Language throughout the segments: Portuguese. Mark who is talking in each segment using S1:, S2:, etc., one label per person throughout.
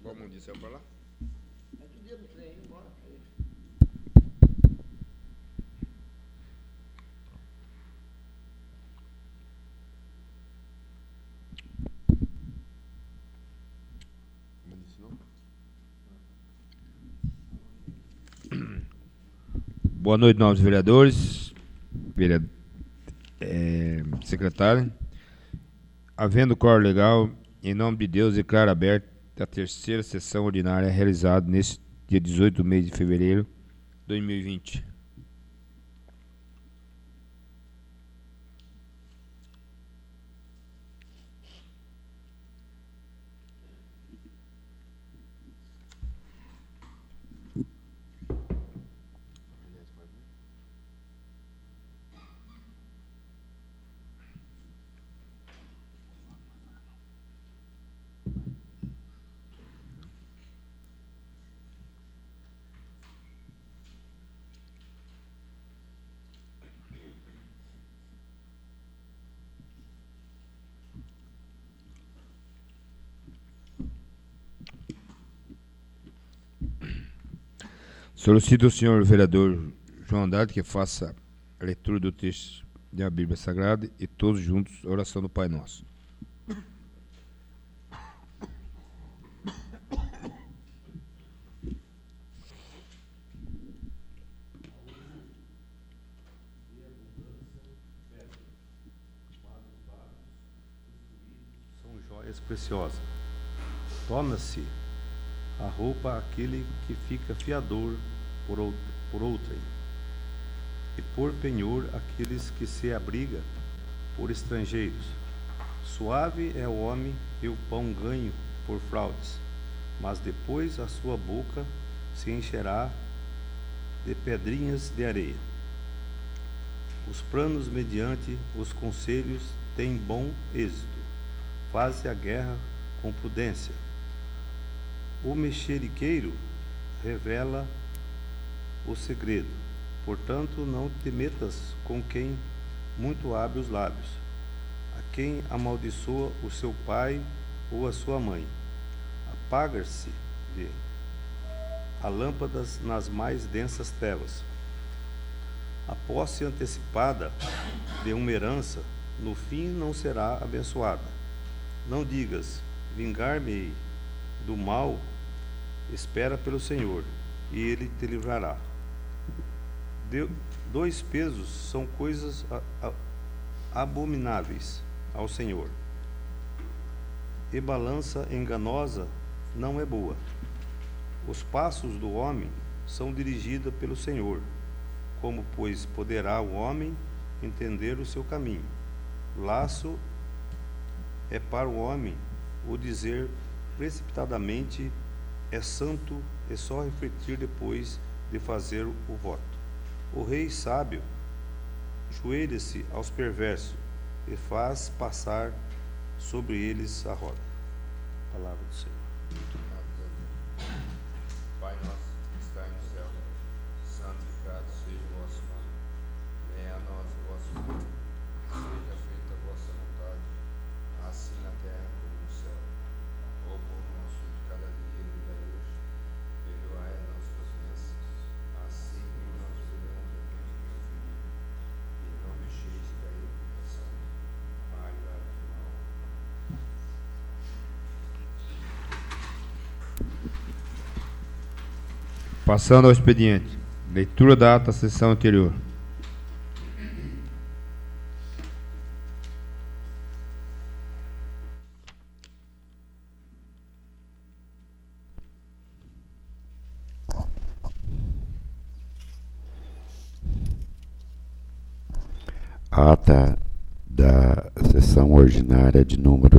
S1: Vamos disso para lá? Boa noite, novos vereadores, secretário. Havendo quórum legal, em nome de Deus, declaro aberta a terceira sessão ordinária realizada neste dia 18 do mês de fevereiro de 2020. Solicito ao senhor vereador João Andrade que faça a leitura do texto da Bíblia Sagrada e todos juntos a oração do Pai Nosso.
S2: São joias preciosas. Torna-se a roupa aquele que fica fiador por outrem, e por penhor aqueles que se abriga por estrangeiros. Suave é o homem e o pão ganho por fraudes, mas depois a sua boca se encherá de pedrinhas de areia. Os planos mediante os conselhos têm bom êxito, faze a guerra com prudência. O mexeriqueiro revela o segredo, portanto não te metas com quem muito abre os lábios, a quem amaldiçoa o seu pai ou a sua mãe. Apagar-se a lâmpada nas mais densas trevas. A posse antecipada de uma herança, no fim não será abençoada. Não digas, vingar-me-ei do mal, espera pelo Senhor, e Ele te livrará. Dois pesos são coisas abomináveis ao Senhor, e balança enganosa não é boa. Os passos do homem são dirigidos pelo Senhor, como, pois, poderá o homem entender o seu caminho? Laço é para o homem o dizer precipitadamente é santo, e só refletir depois de fazer o voto. O rei sábio joelha-se aos perversos e faz passar sobre eles a roda. Palavra do Senhor.
S1: Pai nosso que está no céu, santificado seja o vosso nome. Venha a nós o vosso reino. Seja feita a vossa vontade, assim na terra como no céu. O pão nosso de cada dia nos dai hoje. Perdoai as nossas ofensas, assim como nós perdoamos a quem nos ofende. E não deixeis cair em tentação, mas livrai-nos do mal. Passando ao expediente. Leitura da ata da sessão anterior.
S3: Ata da sessão ordinária de número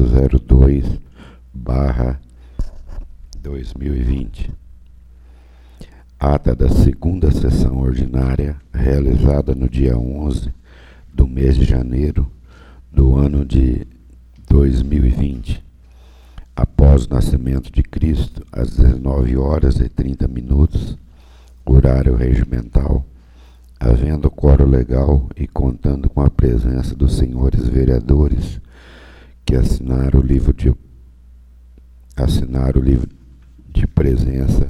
S3: 002/2020. Ata da segunda sessão ordinária, realizada no dia 11 do mês de janeiro do ano de 2020, após o nascimento de Cristo, às 19h30, horário regimental, havendo quórum legal e contando com a presença dos senhores vereadores que assinaram o livro de assinar o livro de presença,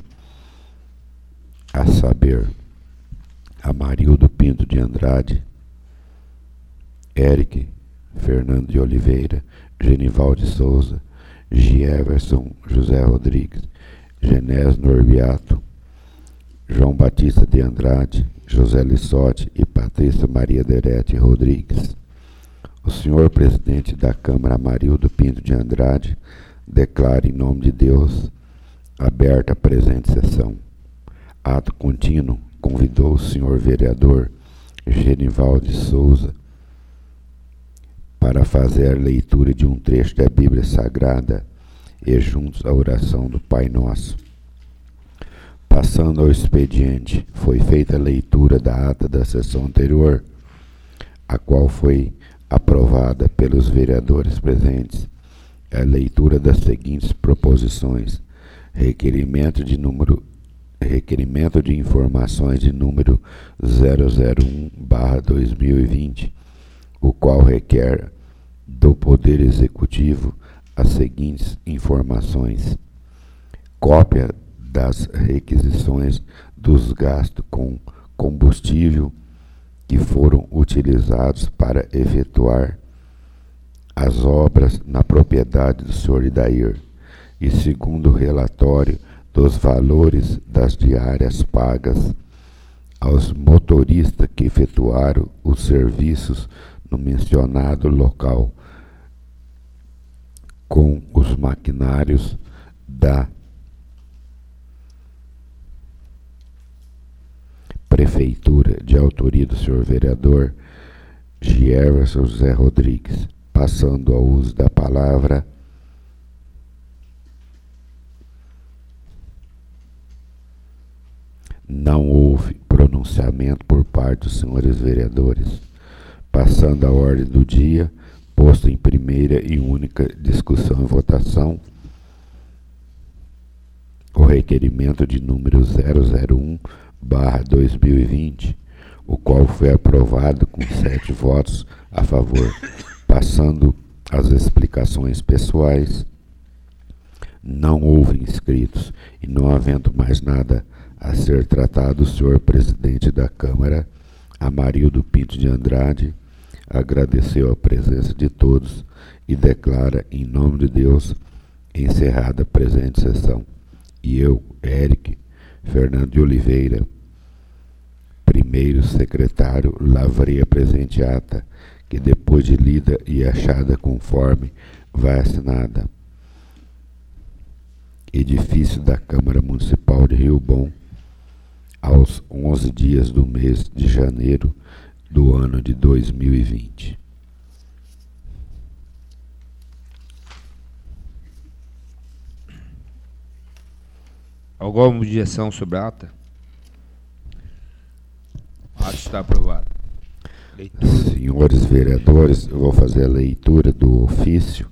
S3: a saber, Amarildo Pinto de Andrade, Eric Fernando de Oliveira, Genival de Souza, Gieverson José Rodrigues, Genés Norbiato, João Batista de Andrade, José Lissotti e Patrícia Maria Derete Rodrigues. O senhor presidente da Câmara, Amarildo Pinto de Andrade, declara em nome de Deus aberta a presente sessão. Ato contínuo, convidou o senhor vereador Genival de Souza para fazer a leitura de um trecho da Bíblia Sagrada e juntos a oração do Pai Nosso. Passando ao expediente, foi feita a leitura da ata da sessão anterior, a qual foi aprovada pelos vereadores presentes, a leitura das seguintes proposições: requerimento de informações de número 001/2020, o qual requer do Poder Executivo as seguintes informações: cópia das requisições dos gastos com combustível que foram utilizados para efetuar as obras na propriedade do senhor Idair, e segundo o relatório dos valores das diárias pagas aos motoristas que efetuaram os serviços no mencionado local com os maquinários da Prefeitura, de autoria do senhor vereador Gierverson José Rodrigues, passando ao uso da palavra não houve pronunciamento por parte dos senhores vereadores. Passando à ordem do dia, posto em primeira e única discussão e votação, o requerimento de número 001/2020, o qual foi aprovado com 7 votos a favor. Passando às explicações pessoais, não houve inscritos e não havendo mais nada a ser tratado, o senhor presidente da Câmara, Amarildo Pinto de Andrade, agradeceu a presença de todos e declara, em nome de Deus, encerrada a presente sessão. E eu, Eric Fernando de Oliveira, primeiro secretário, lavrei a presente ata, que depois de lida e achada conforme vai assinada. Edifício da Câmara Municipal de Rio Bom, aos 11 dias do mês de janeiro do ano de 2020.
S1: Alguma objeção sobre a ata? A ata está aprovada.
S3: Senhores vereadores, eu vou fazer a leitura do ofício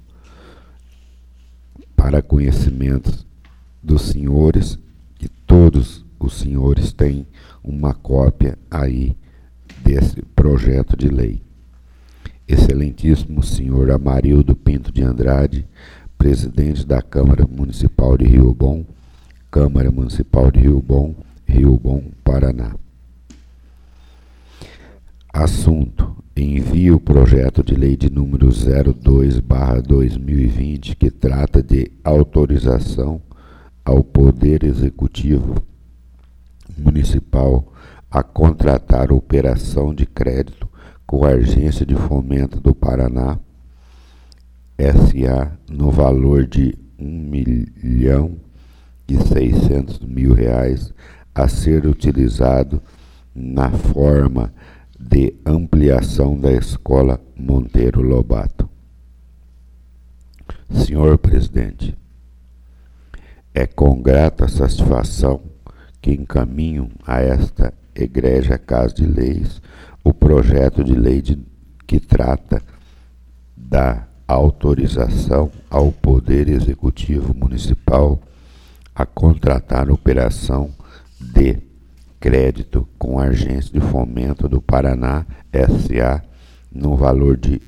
S3: para conhecimento dos senhores, que todos os senhores têm uma cópia aí desse projeto de lei. Excelentíssimo senhor Amarildo Pinto de Andrade, presidente da Câmara Municipal de Rio Bom, Câmara Municipal de Rio Bom, Paraná. Assunto: envio o projeto de lei de número 02/2020, que trata de autorização ao Poder Executivo Municipal a contratar operação de crédito com a Agência de Fomento do Paraná, S.A., no valor de R$1.600.000, a ser utilizado na forma de ampliação da Escola Monteiro Lobato. Senhor presidente, é com grata satisfação que encaminho a esta Egrégia Casa de Leis o projeto de lei que trata da autorização ao Poder Executivo Municipal a contratar operação de crédito com a Agência de Fomento do Paraná, S.A., no valor de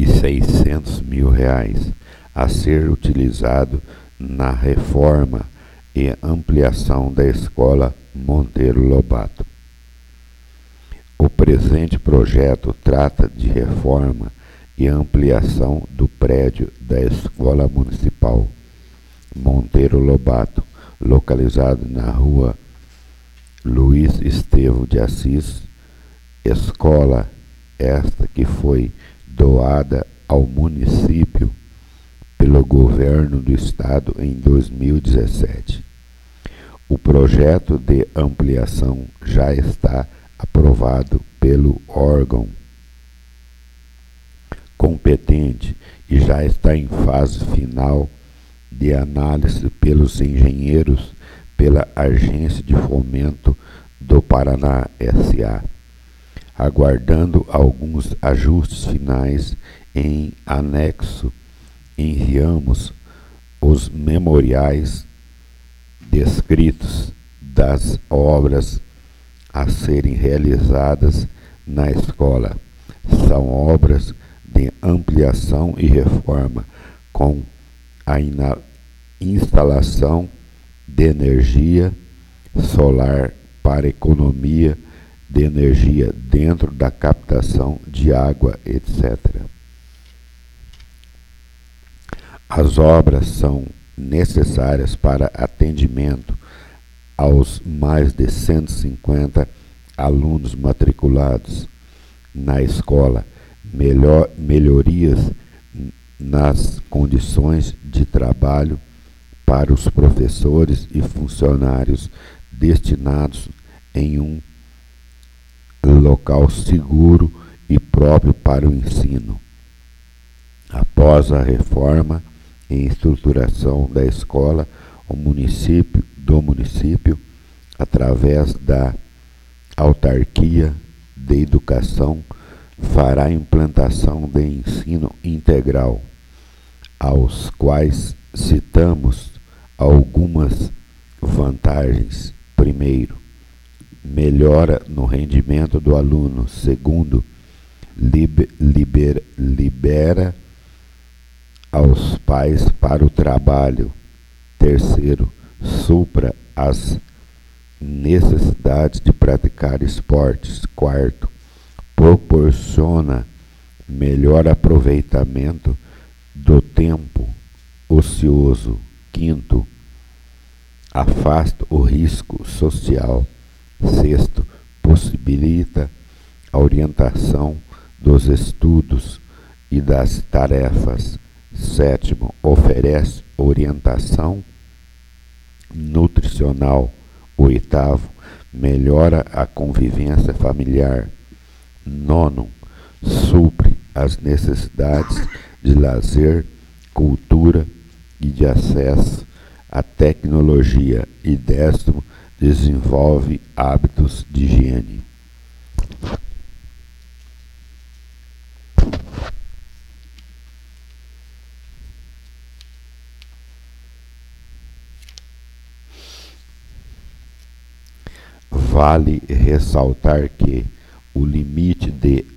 S3: R$ 600.000 a ser utilizado na reforma e ampliação da Escola Monteiro Lobato. O presente projeto trata de reforma e ampliação do prédio da Escola Municipal Monteiro Lobato, localizado na rua Luiz Estevão de Assis, escola esta que foi doada ao município pelo governo do estado em 2017. O projeto de ampliação já está aprovado pelo órgão competente e já está em fase final de análise pelos engenheiros pela Agência de Fomento do Paraná S.A., aguardando alguns ajustes finais. Em anexo, enviamos os memoriais descritos das obras a serem realizadas na escola. São obras de ampliação e reforma, com a instalação de energia solar para economia de energia dentro da captação de água, etc. As obras são necessárias para atendimento aos mais de 150 alunos matriculados na escola, melhorias nas condições de trabalho para os professores e funcionários destinados em um local seguro e próprio para o ensino. Após a reforma e estruturação da escola, o município, através da autarquia de educação, fará implantação de ensino integral, aos quais citamos algumas vantagens. Primeiro, melhora no rendimento do aluno. Segundo, libera aos pais para o trabalho. Terceiro, supra as necessidades de praticar esportes. Quarto, proporciona melhor aproveitamento do tempo ocioso. Quinto, afasta o risco social. Sexto, possibilita a orientação dos estudos e das tarefas. Sétimo, oferece orientação nutricional. Oitavo, melhora a convivência familiar. Nono, supre as necessidades de lazer, cultura e de acesso à tecnologia. E décimo, desenvolve hábitos de higiene. Vale ressaltar que o limite de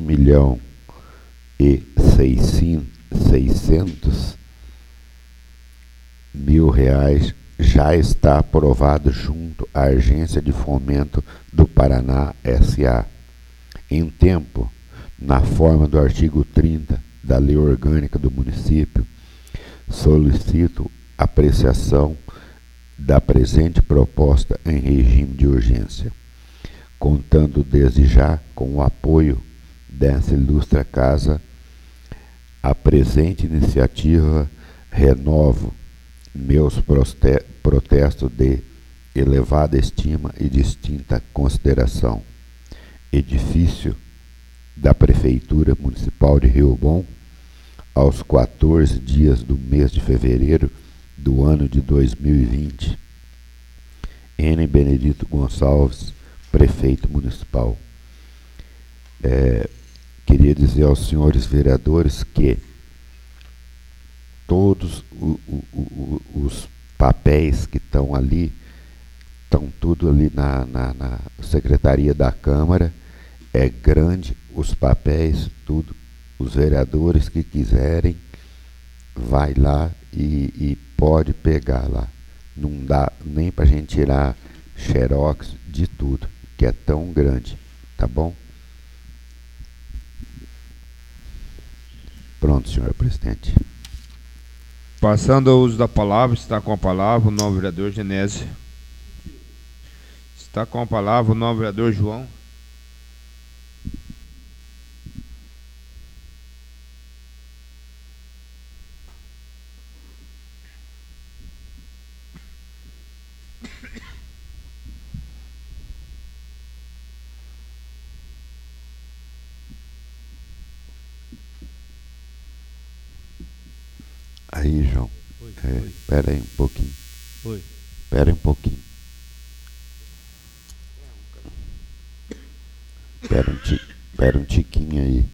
S3: R$ 1.600.000 já está aprovado junto à Agência de Fomento do Paraná S.A. em tempo, na forma do artigo 30 da Lei Orgânica do Município. Solicito apreciação da presente proposta em regime de urgência, contando desde já com o apoio dessa ilustre casa. A presente iniciativa renovo meus protestos de elevada estima e distinta consideração. Edifício da Prefeitura Municipal de Rio Bom, aos 14 dias do mês de fevereiro do ano de 2020. N. Benedito Gonçalves, Prefeito Municipal. Queria dizer aos senhores vereadores que todos os papéis que estão ali, estão tudo ali na Secretaria da Câmara. É grande os papéis, tudo Os vereadores que quiserem, vai lá e pode pegar lá. Não dá nem para a gente tirar xerox de tudo, que é tão grande, tá bom? Pronto, senhor presidente.
S1: Passando ao uso da palavra, está com a palavra o novo vereador Genésio. Está com a palavra o novo vereador João.
S3: Aí, João.
S2: Oi.
S3: Espera aí um pouquinho.
S2: Oi.
S3: Espera um pouquinho. Espera um tiquinho aí.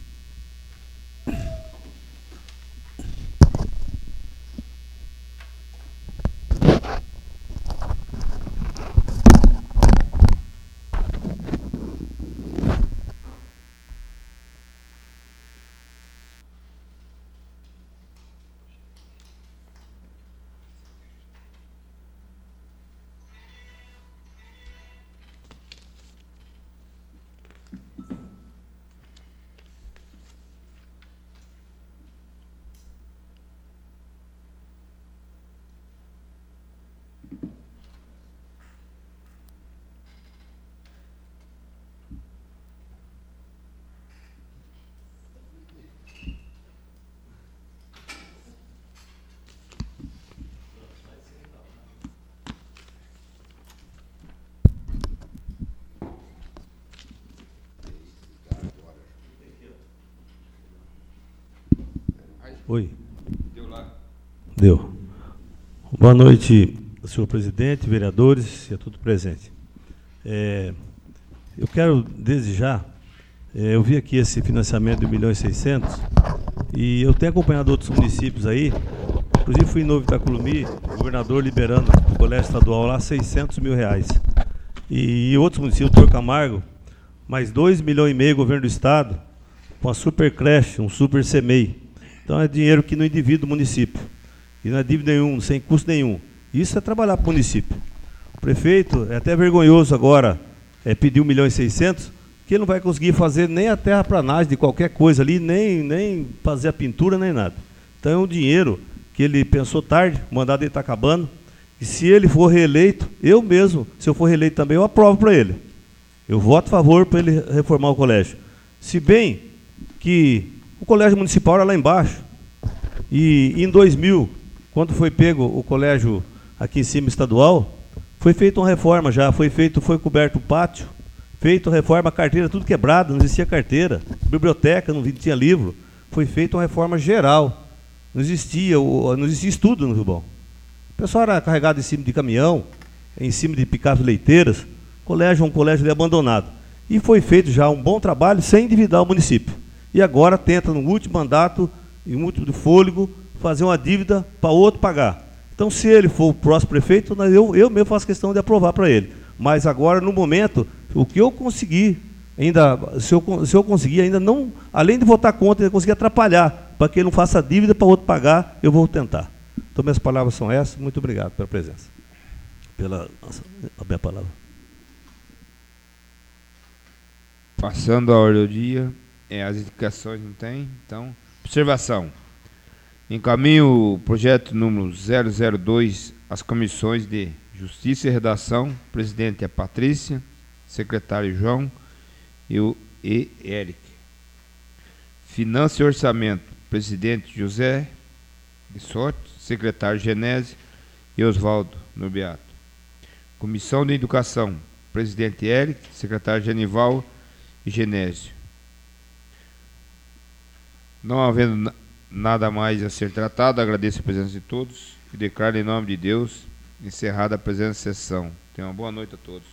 S2: Oi. Deu. Boa noite, senhor presidente, vereadores e a tudo presente. Eu quero, desde já, eu vi aqui esse financiamento de 1.600.000 e eu tenho acompanhado outros municípios aí, inclusive fui em Novo Itaculumi, o governador liberando para o colégio estadual lá 600 mil reais. E outros municípios, Doutor Camargo, mais 2,5 milhões governo do estado, com a super creche, um super CEMEI. Então é dinheiro que não endivida o município. E não é dívida nenhum, sem custo nenhum. Isso é trabalhar para o município. O prefeito, é até vergonhoso agora, pedir 1.600.000, que ele não vai conseguir fazer nem a terraplanagem de qualquer coisa ali, nem fazer a pintura, nem nada. Então é um dinheiro que ele pensou tarde, o mandato dele está acabando, e se ele for reeleito, eu mesmo, se eu for reeleito também, eu aprovo para ele. Eu voto a favor para ele reformar o colégio. Se bem que o colégio municipal era lá embaixo, e em 2000, quando foi pego o colégio aqui em cima estadual, foi feita uma reforma já, foi coberto o pátio, feita uma reforma, a carteira tudo quebrada, não existia carteira, biblioteca, não tinha livro, foi feita uma reforma geral, não existia estudo no Rio Bom. O pessoal era carregado em cima de caminhão, em cima de picapes leiteiras, um colégio ali abandonado. E foi feito já um bom trabalho sem endividar o município. E agora tenta, no último mandato, em último de fôlego, fazer uma dívida para outro pagar. Então, se ele for o próximo prefeito, eu mesmo faço questão de aprovar para ele. Mas agora, no momento, o que eu consegui, se eu conseguir ainda não, além de votar contra, ainda conseguir atrapalhar, para que ele não faça dívida para outro pagar, eu vou tentar. Então, minhas palavras são essas. Muito obrigado pela presença. A minha palavra.
S1: Passando a ordem do dia. As indicações não tem, então, observação. Encaminho o projeto número 002 às comissões de Justiça e Redação, presidente é Patrícia, secretário João e Eric. Finanças e Orçamento, presidente José Bissotti, secretário Genésio e Oswaldo Norbeato. Comissão de Educação, presidente Eric, secretário Genival e Genésio. Não havendo nada mais a ser tratado, agradeço a presença de todos e declaro em nome de Deus encerrada a presente sessão. Tenham uma boa noite a todos.